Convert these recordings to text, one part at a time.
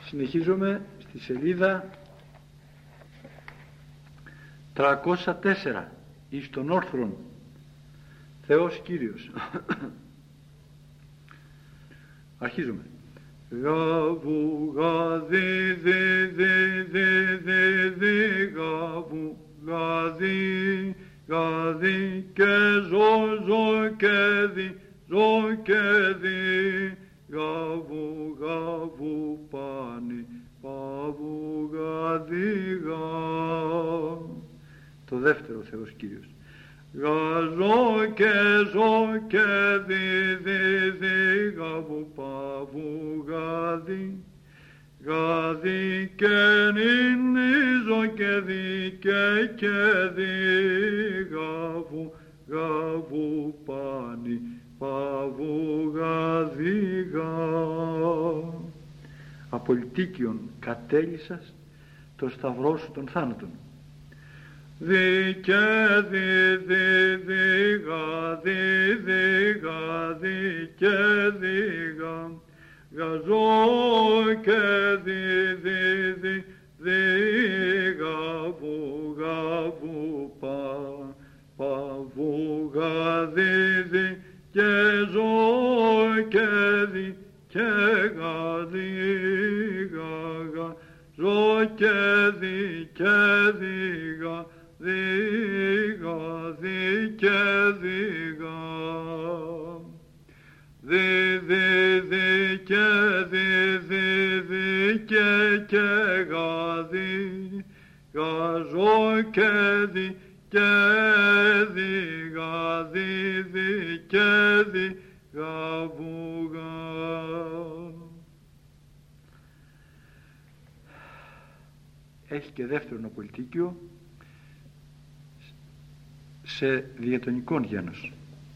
Συνεχίζουμε στη σελίδα 304 εις των όρθρων Θεός Κύριος. Αρχίζουμε. Γαβου γαδί δι δι δι δι δι γαβου γαδί γαδί και ζω ζω και δι ζω και δι γαβου γαβου πάνι παβου γαδί γα. Το δεύτερο Θεός Κύριος. Γαζώ και ζω και δι δι δι γαβου παβου γαδί γαδί και νυνίζω και δι και δι γαβου γαβου πάνι παβου γαδί γα. Απολυτίκιον κατέλυσας το σταυρό σου των θάνατων. Δι και δι δι δι γα δι δι γα δι και δι γα γαζώ και δι δι δι δι γαβου γαβου παβου γα δι δι και ζω και δι και γα δι γα ζω και δι γα δι γα δι και δι γα δι δι δι και δι δι δι και γα δι γα ζω και δι και δι γα δι δι και δι γα βου γα. Έχει και δεύτερο απολυτίκιο σε διατονικών γένος.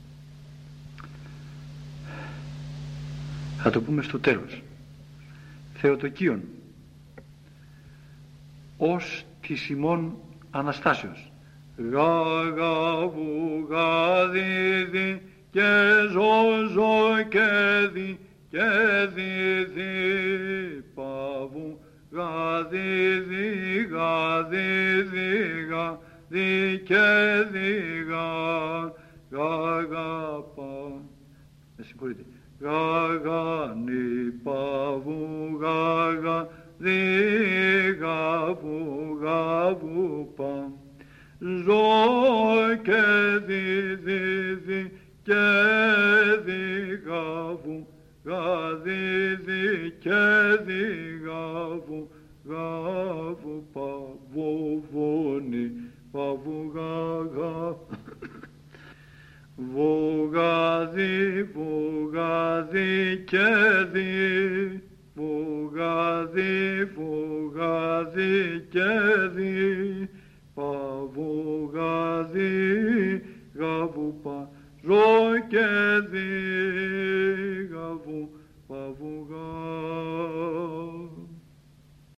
Θα το πούμε στο τέλος. Θεοτοκίον ως της ημών Αναστάσεως. Γα γα βου γα δι δι και ζω ζω και δι και δι δι παβου γα δι δι γα δι δι γα δι και δι γα γα γα πα. Με συγχωρείτε. Γα γα νι παβου γα γα δι γα βου πα ζω και δι δι δι και δι γα βου γα δι δι και δι γα βου πα βου βου νι παβου γα γα βου γα δι και δι βου γα δι και δι παβου γα δι γα βου πα ζω και δι γα βου παβου γα.